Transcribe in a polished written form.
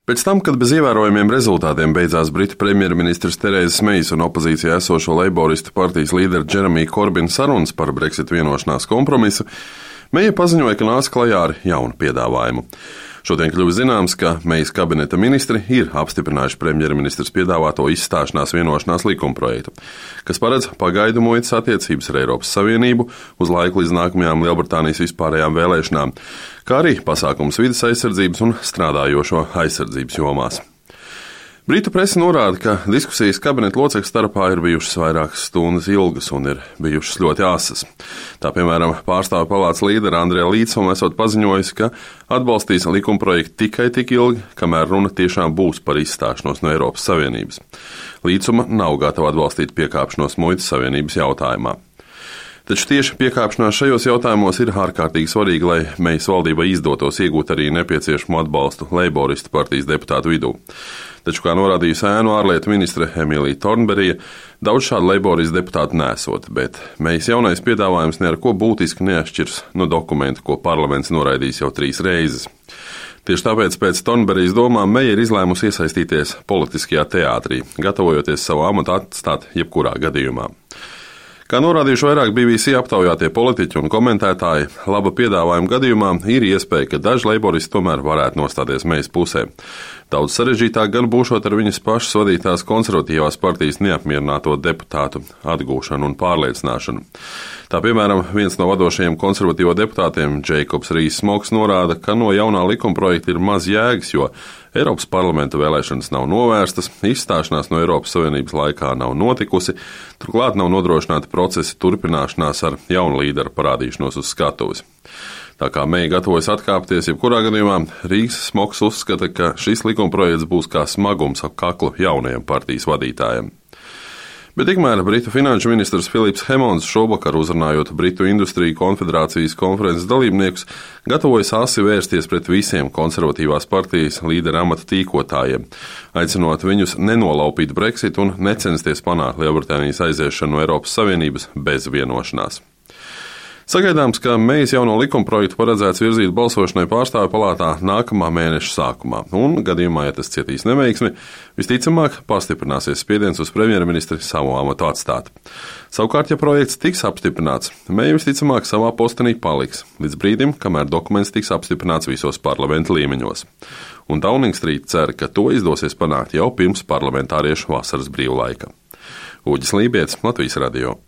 Pēc tam, kad bez ievērojamiem rezultātiem beidzās Britu premjerministrs Terēzes Meijas un opozīcijā esošo Leiboristu partijas līderu Džeremiju Korbinu sarunas par Brexit vienošanās kompromisu, Meija paziņoja, ka nāks klajā ar jaunu piedāvājumu. Šodien kļuva zināms, ka Meijas kabineta ministri ir apstiprinājuši premjerministrs piedāvāto izstāšanās vienošanās likumprojektu, kas paredz pagaidu muitas attiecības ar Eiropas Savienību uz laiku līdz nākamajām Lielbritānijas vispārējām vēlēšanām, kā arī pasākums vides aizsardzības un strādājošo aizsardzības jomās. Britu presa norāda, ka diskusijas kabineta locekļu starpā ir bijušas vairākas stundas ilgas un ir bijušas ļoti asas. Tā, piemēram, pārstāvju palātas līdere Andrea Līdsoma esot paziņojusi, ka atbalstīs likumprojektu tikai tik ilgi, kamēr runa tiešām būs par izstāšanos no Eiropas Savienības. Līdsoma nav gatava atbalstīt piekāpšanos muitas savienības jautājumā. Taču tieši piekāpšanās šajos jautājumos ir ārkārtīgi svarīgi, lai Meijas valdībai izdotos iegūt arī nepieciešamo atbalstu Leiboristu partijas deputātu vidū. Taču, kā norādījusi ēnu ārlietu ministre Emīlija Tornberija, daudz šādu Leiboristu deputātu nesot, bet Meijas jaunais piedāvājums ne ar ko būtiski neatšķirs no dokumenta, ko parlaments noraidījis jau 3 reizes. Tieši tāpēc pēc Tornberijas domām Meija ir izlēmusi iesaistīties politiskajā teātrī, gatavojoties savu amatu atstāt jebkurā gadījumā. Kā norādījuši vairāk BBC aptaujātie politiķi un komentētāji, laba piedāvājuma gadījumā ir iespēja, ka daži leiboristi tomēr varētu nostāties Meijas pusē. Daudz sarežģītāk gan būšot ar viņas pašas vadītās konservatīvās partijas neapmierināto deputātu atgūšanu un pārliecināšanu. Tā, piemēram, viens no vadošajiem konservatīvo deputātiem, Jacobs Rees-Smogs, norāda, ka no jaunā likumprojekta ir maz jēgas, jo Eiropas parlamenta vēlēšanas nav novērstas, izstāšanās no Eiropas Savienības laikā nav notikusi, turklāt nav nodrošināta procesa turpināšanās ar jaunu līderu parādīšanos uz skatuves. Tā kā Meija gatavojas atkāpties, jebkurā gadījumā Rees-Smogs uzskata, ka šis likumprojekts būs kā smagums ap kaklu jaunajam partijas vadītājam. Bet tikmēr Britu finanšu ministrs Filips Hemons šovakar uzrunājot Britu industriju konfederācijas konferences dalībniekus, gatavojas asi vērsties pret visiem konservatīvās partijas līderu amata tīkotājiem, aicinot viņus nenolaupīt Brexit un necensties panākt Lielbritānijas aiziešanu no Eiropas Savienības bez vienošanās. Sagaidāms, ka Meijas jauno likumprojektu paredzēts virzīt balsošanai pārstāvju palātā nākamā mēneša sākumā, un gadījumā, ja tas cietīs neveiksmi, visticamāk pastiprināsies spiediens uz premjerministri savu amatu atstāt. Savukārt, ja projekts tiks apstiprināts, Meija visticamāk savā postenī paliks, līdz brīdim, kamēr dokuments tiks apstiprināts visos parlamenta līmeņos. Un Downing Street cer, ka to izdosies panākt jau pirms parlamentāriešu vasaras brīvlaika. Uģis Lībietis, Latvijas radio.